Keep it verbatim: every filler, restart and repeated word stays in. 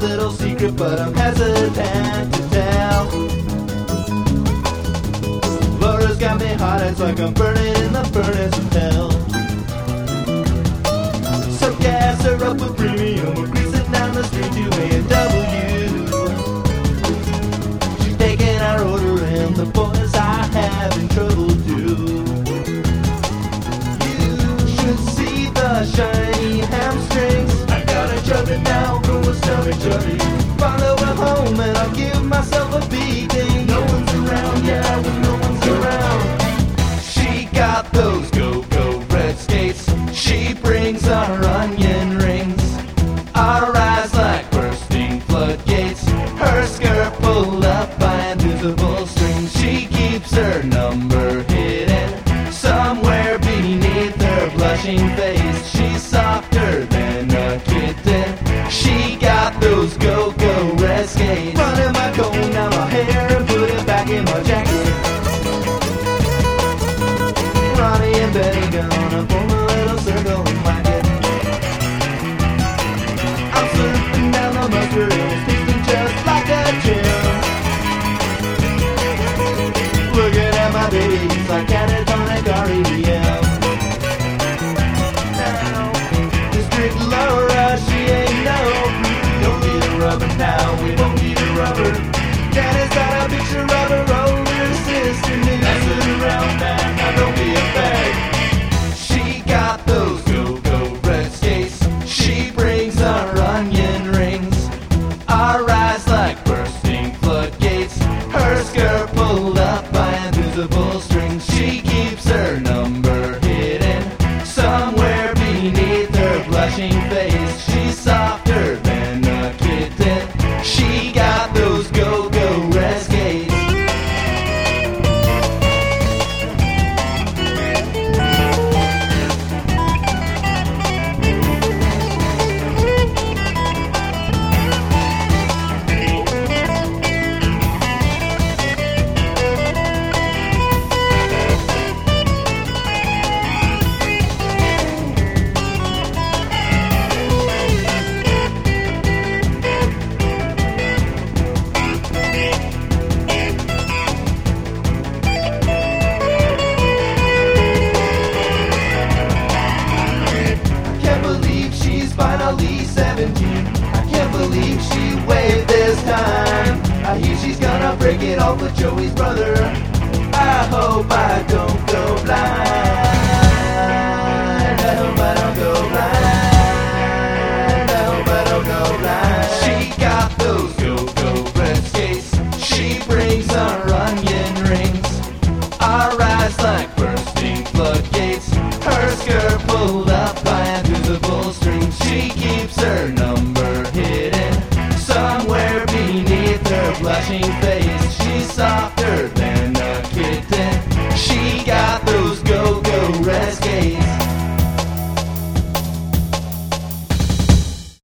little secret, but I'm hesitant to tell. Laura's got me hot, it's like I'm burning in the furnace of hell. So gas her up with premium, we're greasing down the street to A and W. She's taking our order and the boys are having trouble too. You should see the shiny hamstrings. I gotta chub it down from a stomach chubby. Follow her home and I'll give myself a beating. No one's around, yeah, when no one's around. She got those go-go red skates. She brings our onion rings. Our eyes like bursting floodgates. Her skirt pulled up by invisible strings. She keeps her number hidden somewhere beneath her blushing face. She's softer than a kitten. She got those go-go red skates. Running my comb down my hair and put it back in my jacket. Ronnie and Betty gonna form a little circle and whack it. I'm slipping down the mustard and it's tasting just like a gym. Looking at my baby, it's like catatonic R E M. Now, District Laura, she ain't no freak. We don't need a rubber now, we don't need a rubber. Daddy's got a picture of her older sister messing around there, now don't be a fag. She got those go-go red skates. She brings our onion rings. Our eyes like bursting floodgates. Her skirt pulled up by invisible strings. She keeps her number hidden somewhere beneath her blushing face. She's softer than a kitten. She got those go-go red skates. Finally seventeen. I can't believe she waved this time. I hear she's gonna break it off with Joey's brother. I hope I don't go blind.